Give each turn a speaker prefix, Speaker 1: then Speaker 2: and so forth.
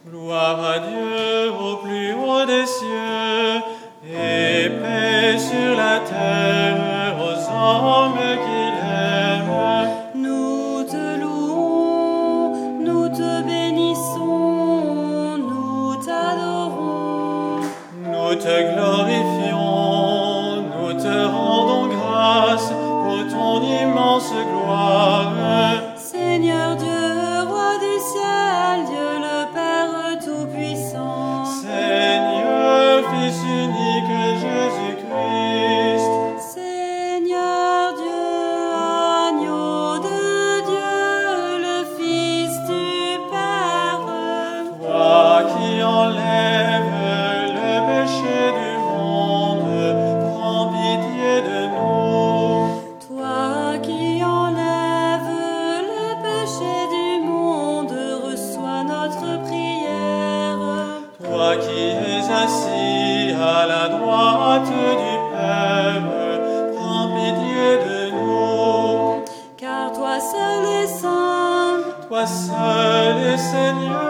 Speaker 1: Gloire à Dieu au plus haut des cieux, et paix sur la terre aux hommes qu'il aime.
Speaker 2: Nous te louons, nous te bénissons, nous t'adorons.
Speaker 1: Nous te glorifions, nous te rendons grâce pour ton immense gloire.
Speaker 2: Seigneur Dieu, roi du ciel, Dieu le Père Tout-Puissant.
Speaker 1: Seigneur, Fils unique Jésus-Christ.
Speaker 2: Seigneur Dieu, agneau de Dieu, le Fils du Père.
Speaker 1: Toi qui enlèves le péché du monde, prends pitié de nous.
Speaker 2: Toi qui enlèves le péché du monde, reçois notre prière.
Speaker 1: Toi qui es assis à la droite du Père, prends pitié de nous.
Speaker 2: Car toi seul est saint,
Speaker 1: Toi seul est Seigneur.